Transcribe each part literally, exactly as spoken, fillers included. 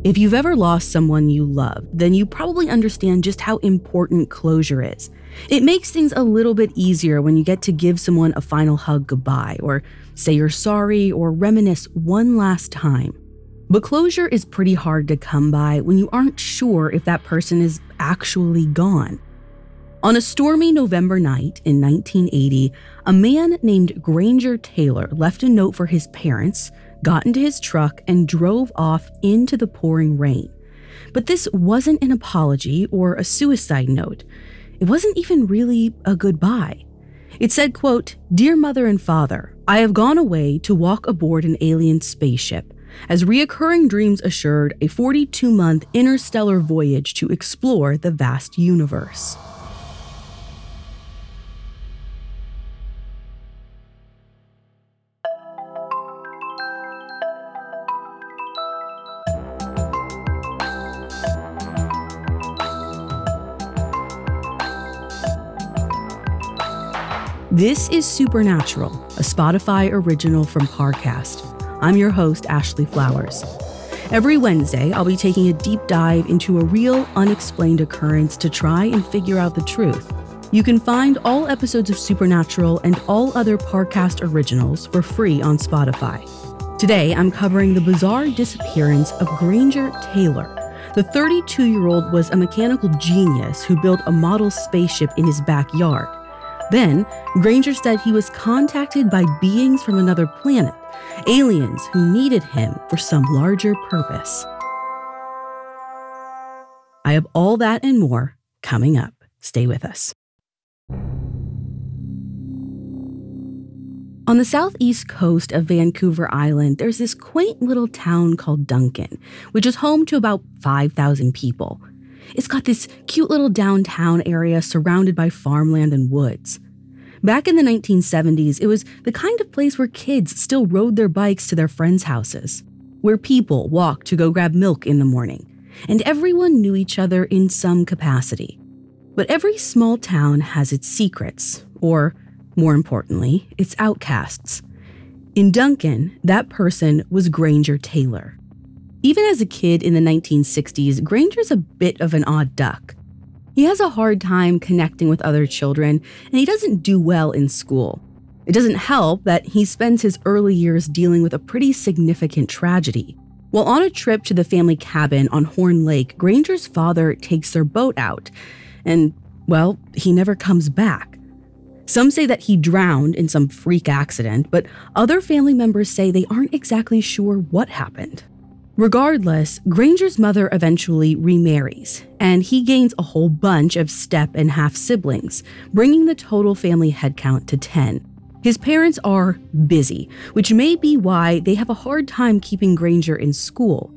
If you've ever lost someone you loved, then you probably understand just how important closure is. It makes things a little bit easier when you get to give someone a final hug goodbye, or say you're sorry, or reminisce one last time. But closure is pretty hard to come by when you aren't sure if that person is actually gone. On a stormy November night in nineteen eighty, a man named Granger Taylor left a note for his parents, got into his truck, and drove off into the pouring rain. But this wasn't an apology or a suicide note. It wasn't even really a goodbye. It said, quote, "Dear mother and father, I have gone away to walk aboard an alien spaceship. As reoccurring dreams assured, a forty-two month interstellar voyage to explore the vast universe." This is Supernatural, a Spotify original from Parcast. I'm your host, Ashley Flowers. Every Wednesday, I'll be taking a deep dive into a real, unexplained occurrence to try and figure out the truth. You can find all episodes of Supernatural and all other Parcast originals for free on Spotify. Today, I'm covering the bizarre disappearance of Granger Taylor. The thirty-two-year-old was a mechanical genius who built a model spaceship in his backyard. Then, Granger said he was contacted by beings from another planet, aliens who needed him for some larger purpose. I have all that and more coming up. Stay with us. On the southeast coast of Vancouver Island, there's this quaint little town called Duncan, which is home to about five thousand people. It's got this cute little downtown area surrounded by farmland and woods. Back in the nineteen seventies, it was the kind of place where kids still rode their bikes to their friends' houses, where people walked to go grab milk in the morning, and everyone knew each other in some capacity. But every small town has its secrets, or, more importantly, its outcasts. In Duncan, that person was Granger Taylor. Even as a kid in the nineteen sixties, Granger's a bit of an odd duck. He has a hard time connecting with other children, and he doesn't do well in school. It doesn't help that he spends his early years dealing with a pretty significant tragedy. While on a trip to the family cabin on Horn Lake, Granger's father takes their boat out, and, well, he never comes back. Some say that he drowned in some freak accident, but other family members say they aren't exactly sure what happened. Regardless, Granger's mother eventually remarries, and he gains a whole bunch of step and half siblings, bringing the total family headcount to ten. His parents are busy, which may be why they have a hard time keeping Granger in school.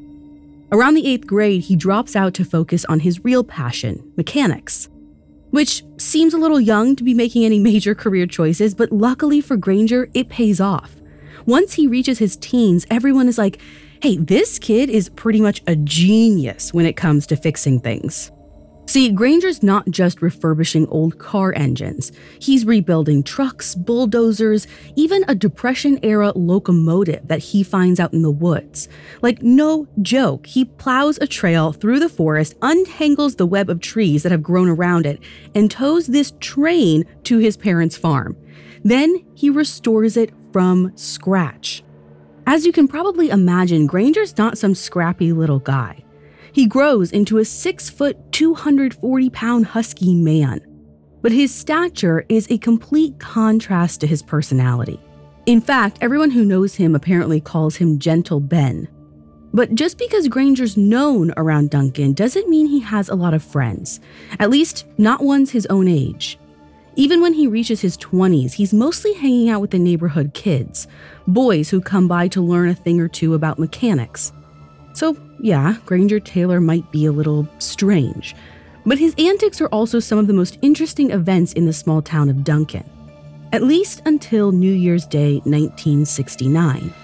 Around the eighth grade, he drops out to focus on his real passion, mechanics. Which seems a little young to be making any major career choices, but luckily for Granger, it pays off. Once he reaches his teens, everyone is like, hey, this kid is pretty much a genius when it comes to fixing things. See, Granger's not just refurbishing old car engines. He's rebuilding trucks, bulldozers, even a Depression-era locomotive that he finds out in the woods. Like, no joke, he plows a trail through the forest, untangles the web of trees that have grown around it, and tows this train to his parents' farm. Then he restores it from scratch. As you can probably imagine, Granger's not some scrappy little guy. He grows into a six foot, two hundred forty pound husky man. But his stature is a complete contrast to his personality. In fact, everyone who knows him apparently calls him Gentle Ben. But just because Granger's known around Duncan doesn't mean he has a lot of friends, at least not ones his own age. Even when he reaches his twenties, he's mostly hanging out with the neighborhood kids, boys who come by to learn a thing or two about mechanics. So yeah, Granger Taylor might be a little strange, but his antics are also some of the most interesting events in the small town of Duncan, at least until New Year's Day nineteen sixty-nine.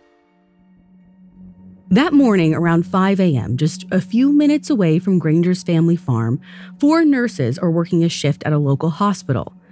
That morning around five a.m., just a few minutes away from Granger's family farm, four nurses are working a shift at a local hospital.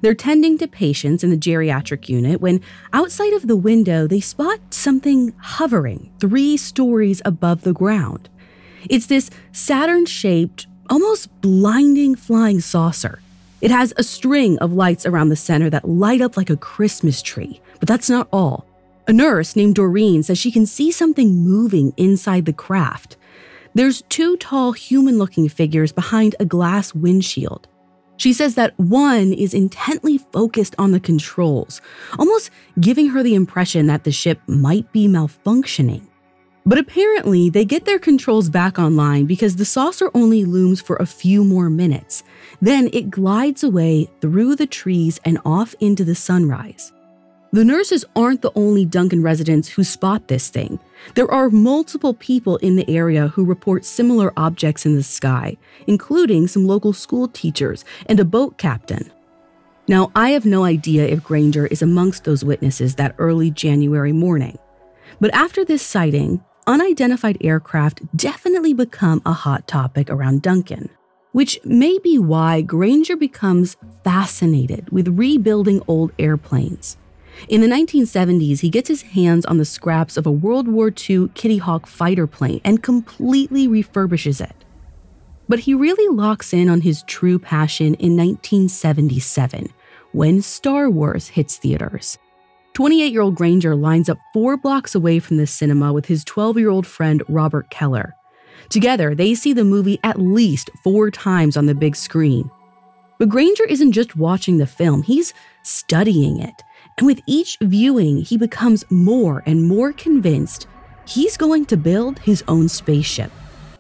They're tending to patients in the geriatric unit when, outside of the window, they spot something hovering three stories above the ground. It's this Saturn-shaped, almost blinding flying saucer. It has a string of lights around the center that light up like a Christmas tree, but that's not all. A nurse named Doreen says she can see something moving inside the craft. There's two tall human-looking figures behind a glass windshield. She says that one is intently focused on the controls, almost giving her the impression that the ship might be malfunctioning. But apparently, they get their controls back online because the saucer only looms for a few more minutes. Then it glides away through the trees and off into the sunrise. The nurses aren't the only Duncan residents who spot this thing. There are multiple people in the area who report similar objects in the sky, including some local school teachers and a boat captain. Now, I have no idea if Granger is amongst those witnesses that early January morning. But after this sighting, unidentified aircraft definitely become a hot topic around Duncan, which may be why Granger becomes fascinated with rebuilding old airplanes. In the nineteen seventies, he gets his hands on the scraps of a World War Two Kitty Hawk fighter plane and completely refurbishes it. But he really locks in on his true passion in nineteen seventy-seven, when Star Wars hits theaters. twenty-eight-year-old Granger lines up four blocks away from the cinema with his twelve-year-old friend Robert Keller. Together, they see the movie at least four times on the big screen. But Granger isn't just watching the film, he's studying it. And with each viewing, he becomes more and more convinced he's going to build his own spaceship.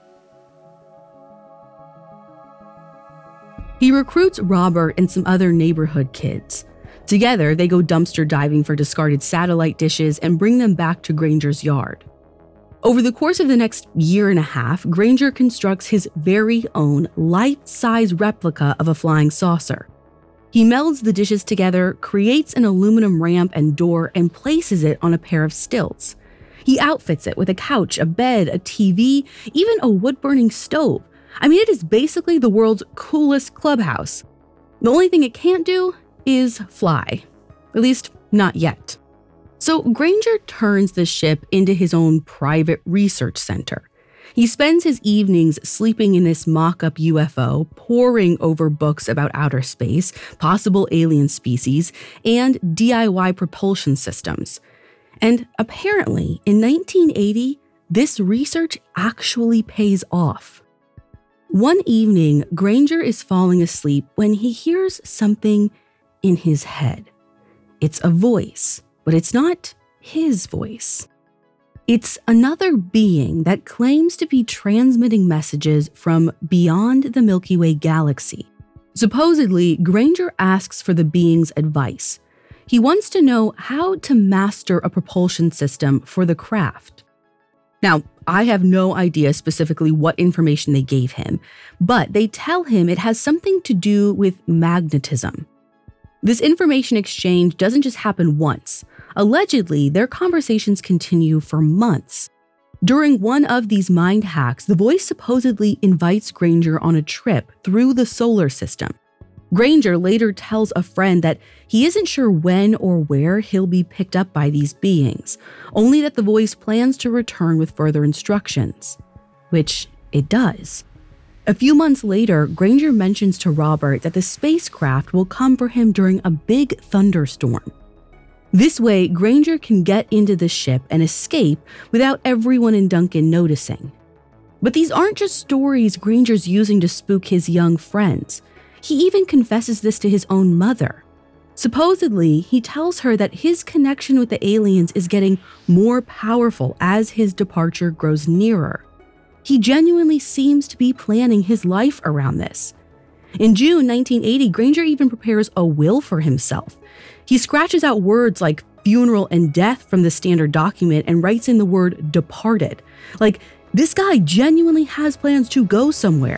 He recruits Robert and some other neighborhood kids. Together, they go dumpster diving for discarded satellite dishes and bring them back to Granger's yard. Over the course of the next year and a half, Granger constructs his very own life-size replica of a flying saucer. He melds the dishes together, creates an aluminum ramp and door, and places it on a pair of stilts. He outfits it with a couch, a bed, a T V, even a wood-burning stove. I mean, it is basically the world's coolest clubhouse. The only thing it can't do is fly. At least, not yet. So Granger turns the ship into his own private research center. He spends his evenings sleeping in this mock-up U F O, poring over books about outer space, possible alien species, and D I Y propulsion systems. And apparently, in nineteen eighty, this research actually pays off. One evening, Granger is falling asleep when he hears something in his head. It's a voice, but it's not his voice. It's another being that claims to be transmitting messages from beyond the Milky Way galaxy. Supposedly, Granger asks for the being's advice. He wants to know how to master a propulsion system for the craft. Now, I have no idea specifically what information they gave him, but they tell him it has something to do with magnetism. This information exchange doesn't just happen once. Allegedly, their conversations continue for months. During one of these mind hacks, the voice supposedly invites Granger on a trip through the solar system. Granger later tells a friend that he isn't sure when or where he'll be picked up by these beings, only that the voice plans to return with further instructions, which it does. A few months later, Granger mentions to Robert that the spacecraft will come for him during a big thunderstorm. This way, Granger can get into the ship and escape without everyone in Duncan noticing. But these aren't just stories Granger's using to spook his young friends. He even confesses this to his own mother. Supposedly, he tells her that his connection with the aliens is getting more powerful as his departure grows nearer. He genuinely seems to be planning his life around this. In June nineteen eighty, Granger even prepares a will for himself. He scratches out words like funeral and death from the standard document and writes in the word departed. Like, this guy genuinely has plans to go somewhere.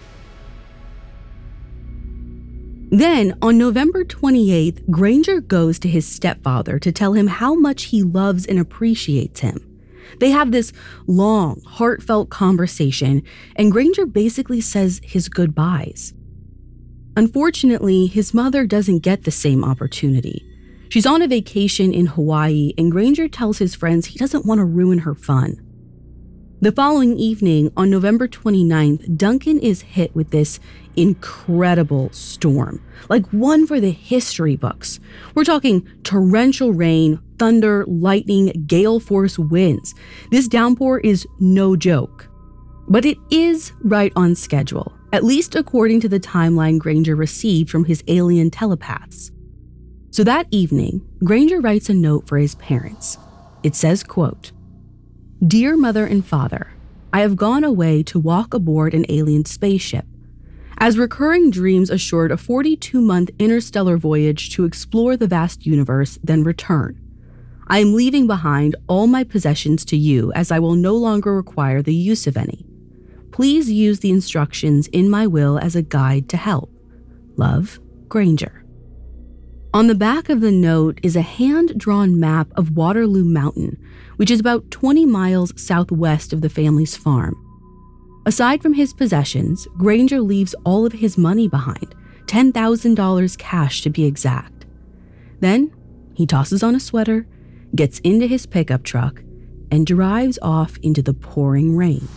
Then, on November twenty-eighth, Granger goes to his stepfather to tell him how much he loves and appreciates him. They have this long, heartfelt conversation, and Granger basically says his goodbyes. Unfortunately, his mother doesn't get the same opportunity. She's on a vacation in Hawaii, and Granger tells his friends he doesn't want to ruin her fun. The following evening, on November twenty-ninth, Duncan is hit with this incredible storm, like one for the history books. We're talking torrential rain, thunder, lightning, gale force winds. This downpour is no joke. But it is right on schedule, at least according to the timeline Granger received from his alien telepaths. So that evening, Granger writes a note for his parents. It says, quote, "Dear Mother and Father, I have gone away to walk aboard an alien spaceship. As recurring dreams assured a forty-two-month interstellar voyage to explore the vast universe, then return. I am leaving behind all my possessions to you, as I will no longer require the use of any. Please use the instructions in my will as a guide to help. Love, Granger." On the back of the note is a hand-drawn map of Waterloo Mountain, which is about twenty miles southwest of the family's farm. Aside from his possessions, Granger leaves all of his money behind, ten thousand dollars cash to be exact. Then, he tosses on a sweater, gets into his pickup truck, and drives off into the pouring rain.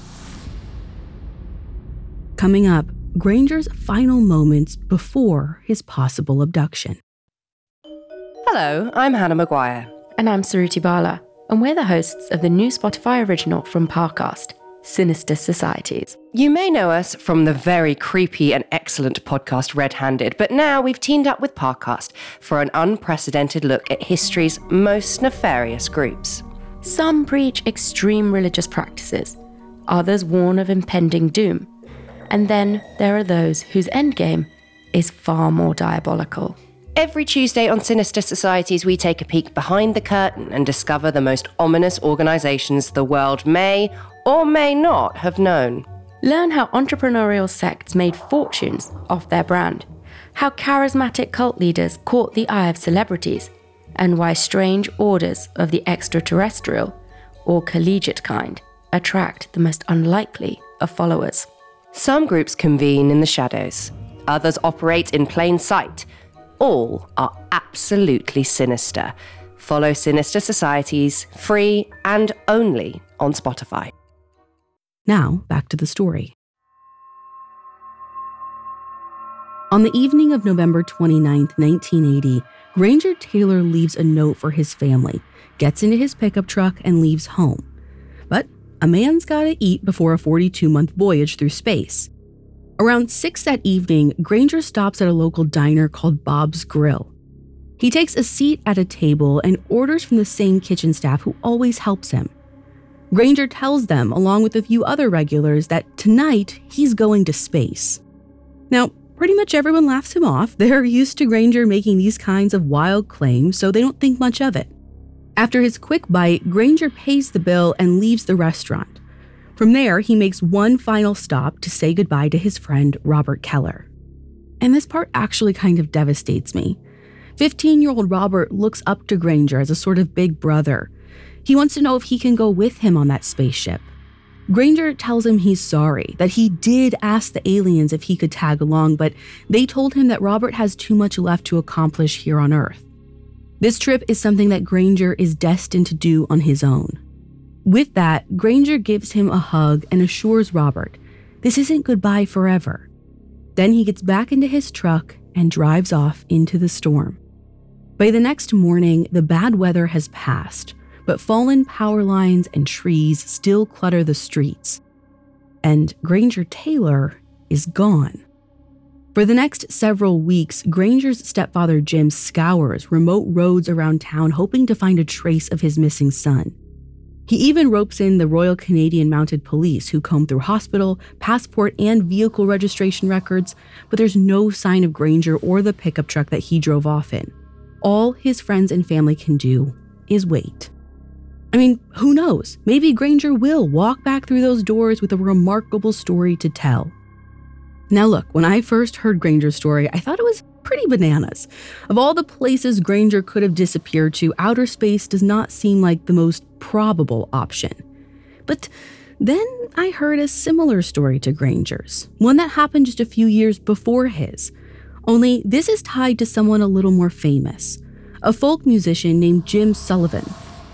Coming up, Granger's final moments before his possible abduction. Hello, I'm Hannah Maguire. And I'm Suruthi Bala, and we're the hosts of the new Spotify original from Parcast, Sinister Societies. You may know us from the very creepy and excellent podcast Red Handed, but now we've teamed up with Parcast for an unprecedented look at history's most nefarious groups. Some preach extreme religious practices, others warn of impending doom, and then there are those whose endgame is far more diabolical. Every Tuesday on Sinister Societies, we take a peek behind the curtain and discover the most ominous organizations the world may or may not have known. Learn how entrepreneurial sects made fortunes off their brand, how charismatic cult leaders caught the eye of celebrities, and why strange orders of the extraterrestrial or collegiate kind attract the most unlikely of followers. Some groups convene in the shadows, others operate in plain sight. All are absolutely sinister. Follow Sinister Societies, free and only on Spotify. Now, back to the story. On the evening of November twenty-ninth, nineteen eighty, Granger Taylor leaves a note for his family, gets into his pickup truck, and leaves home. But a man's gotta eat before a forty-two-month voyage through space. Around six that evening, Granger stops at a local diner called Bob's Grill. He takes a seat at a table and orders from the same kitchen staff who always helps him. Granger tells them, along with a few other regulars, that tonight he's going to space. Now, pretty much everyone laughs him off. They're used to Granger making these kinds of wild claims, so they don't think much of it. After his quick bite, Granger pays the bill and leaves the restaurant. From there, he makes one final stop to say goodbye to his friend, Robert Keller. And this part actually kind of devastates me. fifteen-year-old Robert looks up to Granger as a sort of big brother. He wants to know if he can go with him on that spaceship. Granger tells him he's sorry, that he did ask the aliens if he could tag along, but they told him that Robert has too much left to accomplish here on Earth. This trip is something that Granger is destined to do on his own. With that, Granger gives him a hug and assures Robert, this isn't goodbye forever. Then he gets back into his truck and drives off into the storm. By the next morning, the bad weather has passed, but fallen power lines and trees still clutter the streets. And Granger Taylor is gone. For the next several weeks, Granger's stepfather Jim scours remote roads around town hoping to find a trace of his missing son. He even ropes in the Royal Canadian Mounted Police, who comb through hospital, passport, and vehicle registration records, but there's no sign of Granger or the pickup truck that he drove off in. All his friends and family can do is wait. I mean, who knows? Maybe Granger will walk back through those doors with a remarkable story to tell. Now look, when I first heard Granger's story, I thought it was pretty bananas. Of all the places Granger could have disappeared to, outer space does not seem like the most probable option. But then I heard a similar story to Granger's, one that happened just a few years before his. Only this is tied to someone a little more famous, a folk musician named Jim Sullivan.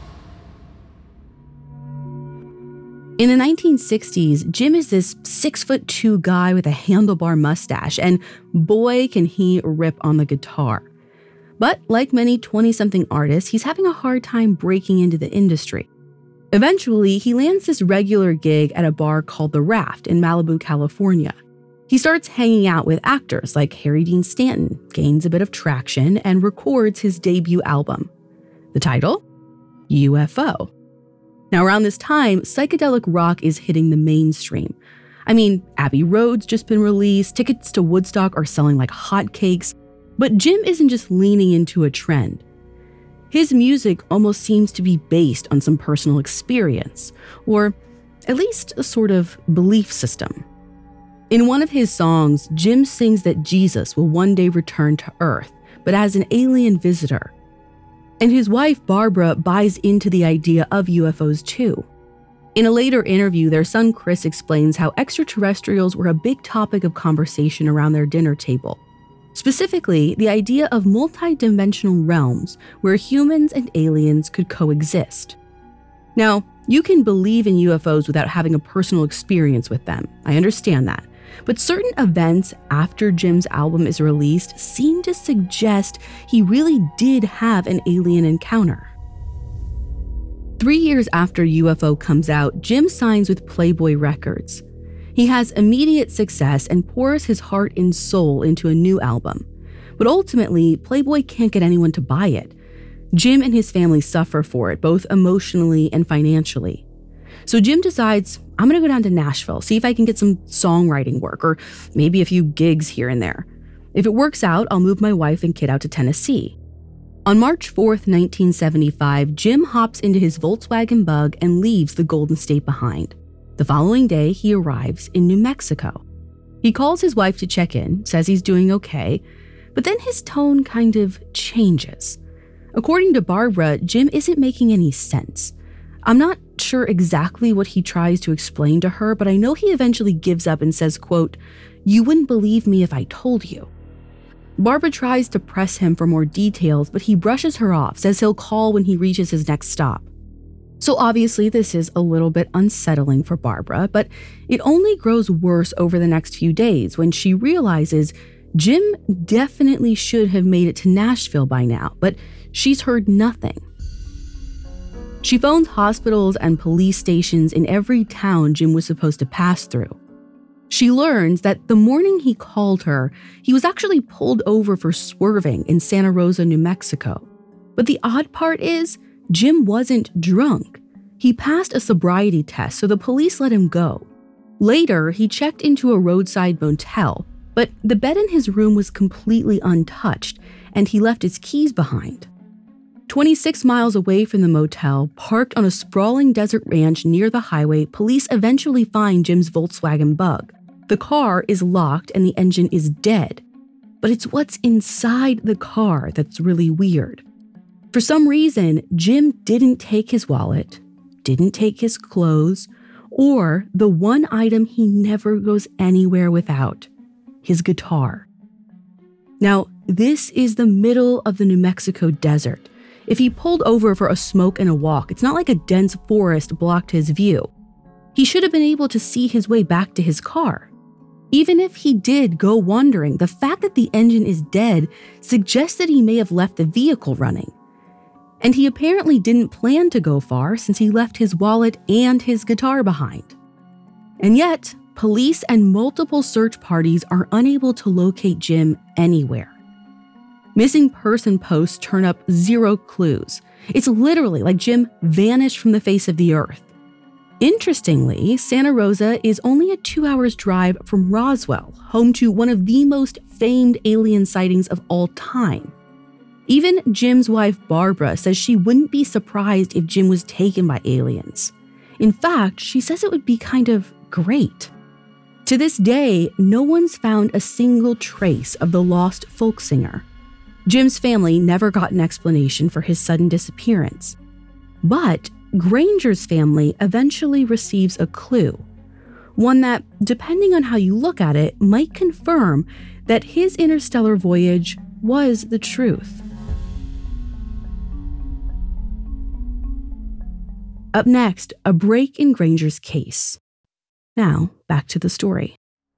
In the nineteen sixties, Jim is this six foot two guy with a handlebar mustache, and boy can he rip on the guitar. But like many twenty-something artists, he's having a hard time breaking into the industry. Eventually, he lands this regular gig at a bar called The Raft in Malibu, California. He starts hanging out with actors like Harry Dean Stanton, gains a bit of traction, and records his debut album. The title? U F O. Now, around this time, psychedelic rock is hitting the mainstream. I mean, Abbey Road's just been released, tickets to Woodstock are selling like hotcakes, but Jim isn't just leaning into a trend. His music almost seems to be based on some personal experience, or at least a sort of belief system. In one of his songs, Jim sings that Jesus will one day return to Earth, but as an alien visitor. And his wife, Barbara, buys into the idea of U F Os too. In a later interview, their son Chris explains how extraterrestrials were a big topic of conversation around their dinner table. Specifically, the idea of multi-dimensional realms where humans and aliens could coexist. Now, you can believe in U F Os without having a personal experience with them. I understand that. But certain events after Jim's album is released seem to suggest he really did have an alien encounter. Three years after U F O comes out, Jim signs with Playboy Records. He has immediate success and pours his heart and soul into a new album. But ultimately, Playboy can't get anyone to buy it. Jim and his family suffer for it, both emotionally and financially. So Jim decides, I'm going to go down to Nashville, see if I can get some songwriting work, or maybe a few gigs here and there. If it works out, I'll move my wife and kid out to Tennessee. On March fourth, nineteen seventy-five, Jim hops into his Volkswagen Bug and leaves the Golden State behind. The following day, he arrives in New Mexico. He calls his wife to check in, says he's doing okay, but then his tone kind of changes. According to Barbara, Jim isn't making any sense. I'm not sure exactly what he tries to explain to her, but I know he eventually gives up and says, quote, "You wouldn't believe me if I told you." Barbara tries to press him for more details, but he brushes her off, says he'll call when he reaches his next stop. So obviously this is a little bit unsettling for Barbara, but it only grows worse over the next few days when she realizes Jim definitely should have made it to Nashville by now, but she's heard nothing. She phones hospitals and police stations in every town Jim was supposed to pass through. She learns that the morning he called her, he was actually pulled over for swerving in Santa Rosa, New Mexico. But the odd part is, Jim wasn't drunk. He passed a sobriety test, so the police let him go. Later, he checked into a roadside motel, but the bed in his room was completely untouched, and he left his keys behind. twenty-six miles away from the motel, parked on a sprawling desert ranch near the highway, police eventually find Jim's Volkswagen Bug. The car is locked and the engine is dead. But it's what's inside the car that's really weird. For some reason, Jim didn't take his wallet, didn't take his clothes, or the one item he never goes anywhere without, his guitar. Now, this is the middle of the New Mexico desert. If he pulled over for a smoke and a walk, it's not like a dense forest blocked his view. He should have been able to see his way back to his car. Even if he did go wandering, the fact that the engine is dead suggests that he may have left the vehicle running. And he apparently didn't plan to go far since he left his wallet and his guitar behind. And yet, police and multiple search parties are unable to locate Jim anywhere. Missing person posts turn up zero clues. It's literally like Jim vanished from the face of the earth. Interestingly, Santa Rosa is only a two hours drive from Roswell, home to one of the most famed alien sightings of all time. Even Jim's wife, Barbara, says she wouldn't be surprised if Jim was taken by aliens. In fact, she says it would be kind of great. To this day, no one's found a single trace of the lost folk singer. Jim's family never got an explanation for his sudden disappearance. But Granger's family eventually receives a clue. One that, depending on how you look at it, might confirm that his interstellar voyage was the truth. Up next, a break in Granger's case. Now, back to the story.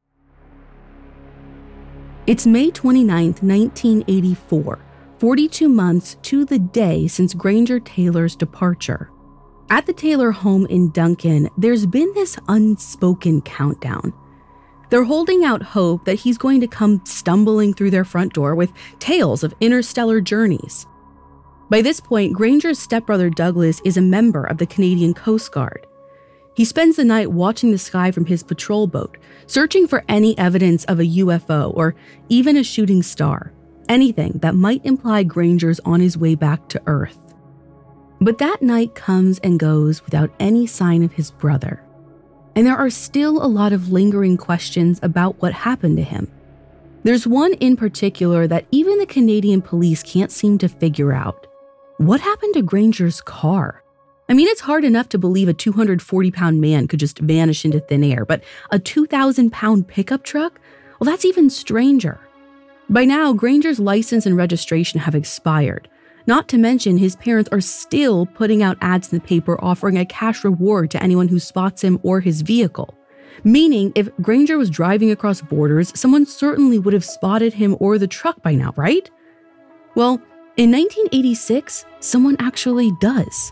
It's May twenty-ninth, nineteen eighty-four, forty-two months to the day since Granger Taylor's departure. At the Taylor home in Duncan, there's been this unspoken countdown. They're holding out hope that he's going to come stumbling through their front door with tales of interstellar journeys. By this point, Granger's stepbrother Douglas is a member of the Canadian Coast Guard. He spends the night watching the sky from his patrol boat, searching for any evidence of a U F O or even a shooting star, anything that might imply Granger's on his way back to Earth. But that night comes and goes without any sign of his brother. And there are still a lot of lingering questions about what happened to him. There's one in particular that even the Canadian police can't seem to figure out. What happened to Granger's car? I mean, it's hard enough to believe a two hundred forty pound man could just vanish into thin air, but a two thousand pound pickup truck? Well, that's even stranger. By now, Granger's license and registration have expired. Not to mention, his parents are still putting out ads in the paper offering a cash reward to anyone who spots him or his vehicle. Meaning, if Granger was driving across borders, someone certainly would have spotted him or the truck by now, right? Well, in nineteen eighty-six, someone actually does.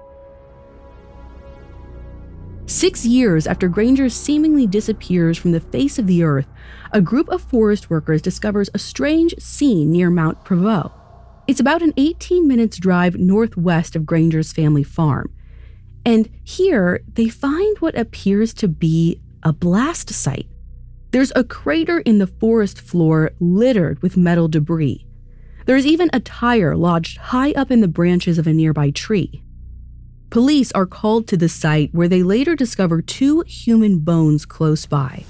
Six years after Granger seemingly disappears from the face of the earth, a group of forest workers discovers a strange scene near Mount Prevost. It's about an eighteen minutes drive northwest of Granger's family farm. And here, they find what appears to be a blast site. There's a crater in the forest floor littered with metal debris. There's even a tire lodged high up in the branches of a nearby tree. Police are called to the site where they later discover two human bones close by.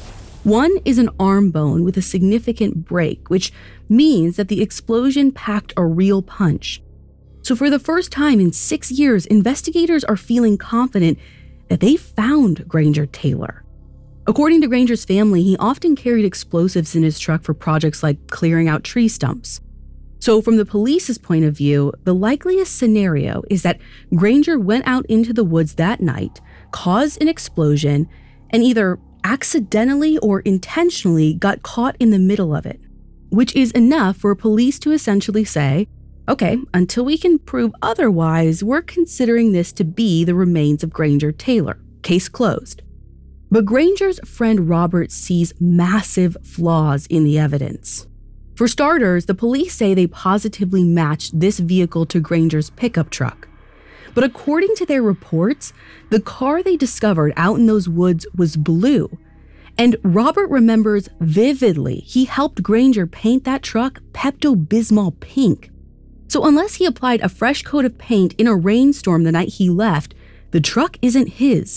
One is an arm bone with a significant break, which means that the explosion packed a real punch. So for the first time in six years, investigators are feeling confident that they found Granger Taylor. According to Granger's family, he often carried explosives in his truck for projects like clearing out tree stumps. So from the police's point of view, the likeliest scenario is that Granger went out into the woods that night, caused an explosion, and either accidentally or intentionally got caught in the middle of it, which is enough for police to essentially say, okay, until we can prove otherwise, we're considering this to be the remains of Granger Taylor. Case closed. But Granger's friend Robert sees massive flaws in the evidence. For starters, the police say they positively matched this vehicle to Granger's pickup truck. But according to their reports, the car they discovered out in those woods was blue. And Robert remembers vividly he helped Granger paint that truck Pepto-Bismol pink. So unless he applied a fresh coat of paint in a rainstorm the night he left, the truck isn't his.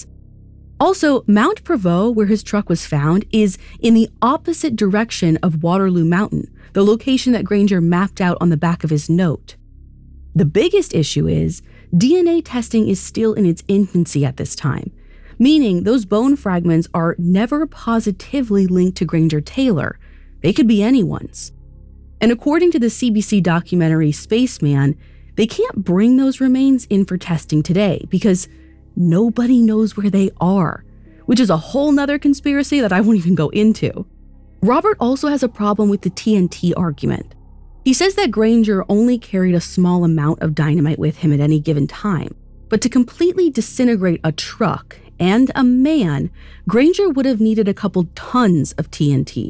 Also, Mount Prevost, where his truck was found, is in the opposite direction of Waterloo Mountain, the location that Granger mapped out on the back of his note. The biggest issue is D N A testing is still in its infancy at this time, meaning those bone fragments are never positively linked to Granger Taylor. They could be anyone's. And according to the C B C documentary Spaceman, they can't bring those remains in for testing today because nobody knows where they are, which is a whole nother conspiracy that I won't even go into. Robert also has a problem with the T N T argument. He says that Granger only carried a small amount of dynamite with him at any given time, but to completely disintegrate a truck and a man, Granger would have needed a couple tons of T N T.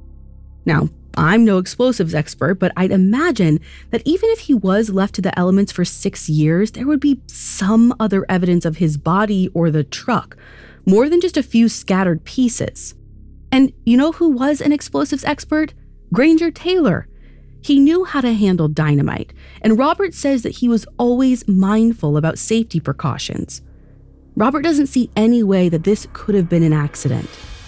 Now, I'm no explosives expert, but I'd imagine that even if he was left to the elements for six years, there would be some other evidence of his body or the truck, more than just a few scattered pieces. And you know who was an explosives expert? Granger Taylor. He knew how to handle dynamite, and Robert says that he was always mindful about safety precautions. Robert doesn't see any way that this could have been an accident.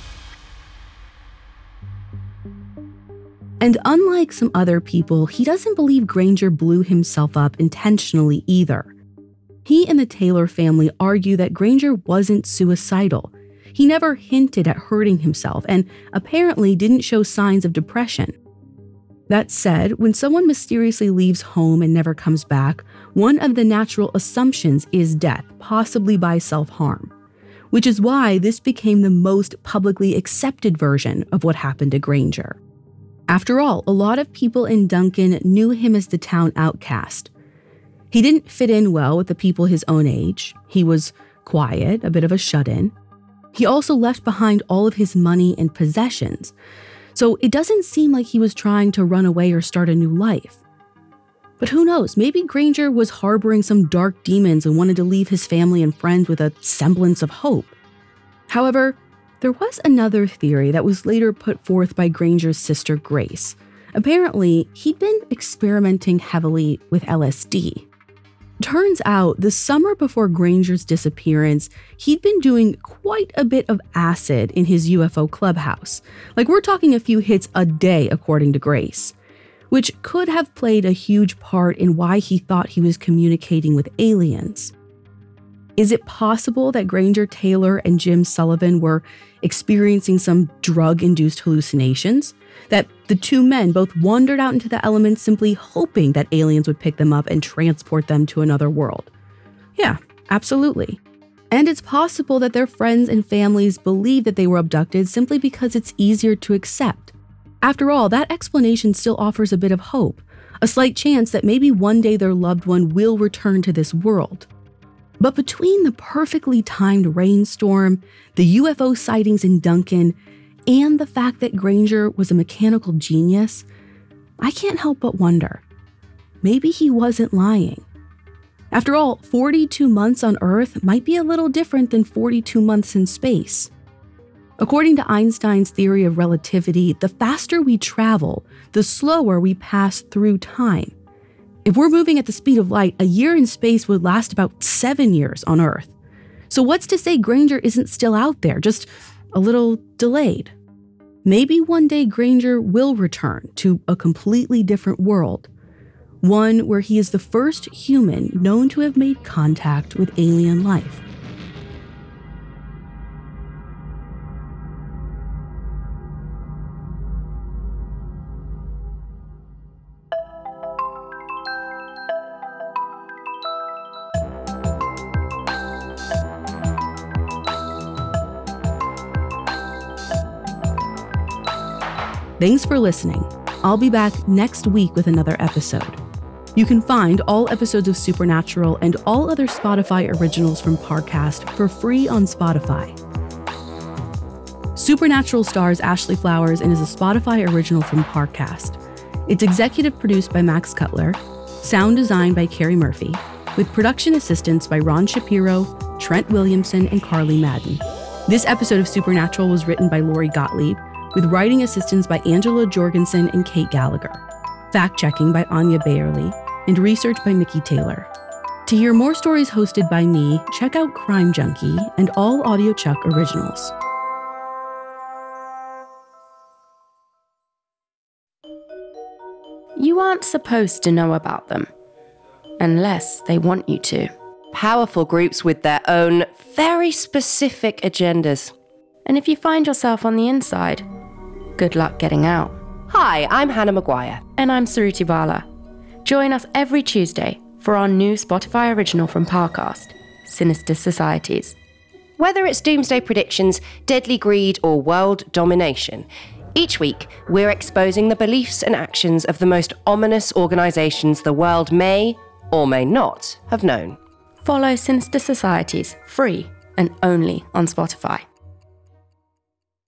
And unlike some other people, he doesn't believe Granger blew himself up intentionally either. He and the Taylor family argue that Granger wasn't suicidal. He never hinted at hurting himself and apparently didn't show signs of depression. That said, when someone mysteriously leaves home and never comes back, one of the natural assumptions is death, possibly by self-harm, which is why this became the most publicly accepted version of what happened to Granger. After all, a lot of people in Duncan knew him as the town outcast. He didn't fit in well with the people his own age. He was quiet, a bit of a shut-in. He also left behind all of his money and possessions, so it doesn't seem like he was trying to run away or start a new life. But who knows, maybe Granger was harboring some dark demons and wanted to leave his family and friends with a semblance of hope. However, there was another theory that was later put forth by Granger's sister Grace. Apparently, he'd been experimenting heavily with L S D. Turns out, the summer before Granger's disappearance, he'd been doing quite a bit of acid in his U F O clubhouse. Like, we're talking a few hits a day, according to Grace, which could have played a huge part in why he thought he was communicating with aliens. Is it possible that Granger Taylor and Jim Sullivan were experiencing some drug-induced hallucinations? That the two men both wandered out into the elements simply hoping that aliens would pick them up and transport them to another world? Yeah, absolutely. And it's possible that their friends and families believe that they were abducted simply because it's easier to accept. After all, that explanation still offers a bit of hope, a slight chance that maybe one day their loved one will return to this world. But between the perfectly timed rainstorm, the U F O sightings in Duncan, and the fact that Granger was a mechanical genius, I can't help but wonder, maybe he wasn't lying. After all, forty-two months on Earth might be a little different than forty-two months in space. According to Einstein's theory of relativity, the faster we travel, the slower we pass through time. If we're moving at the speed of light, a year in space would last about seven years on Earth. So what's to say Granger isn't still out there, just a little delayed? Maybe one day Granger will return to a completely different world, one where he is the first human known to have made contact with alien life. Thanks for listening. I'll be back next week with another episode. You can find all episodes of Supernatural and all other Spotify originals from Parcast for free on Spotify. Supernatural stars Ashley Flowers and is a Spotify original from Parcast. It's executive produced by Max Cutler, sound designed by Carrie Murphy, with production assistance by Ron Shapiro, Trent Williamson, and Carly Madden. This episode of Supernatural was written by Lori Gottlieb, with writing assistance by Angela Jorgensen and Kate Gallagher, fact-checking by Anya Bayerly, and research by Nikki Taylor. To hear more stories hosted by me, check out Crime Junkie and all AudioChuck originals. You aren't supposed to know about them, unless they want you to. Powerful groups with their own very specific agendas. And if you find yourself on the inside, good luck getting out. Hi, I'm Hannah Maguire. And I'm Suruthi Bala. Join us every Tuesday for our new Spotify original from Parcast, Sinister Societies. Whether it's doomsday predictions, deadly greed, or world domination, each week we're exposing the beliefs and actions of the most ominous organizations the world may or may not have known. Follow Sinister Societies free and only on Spotify.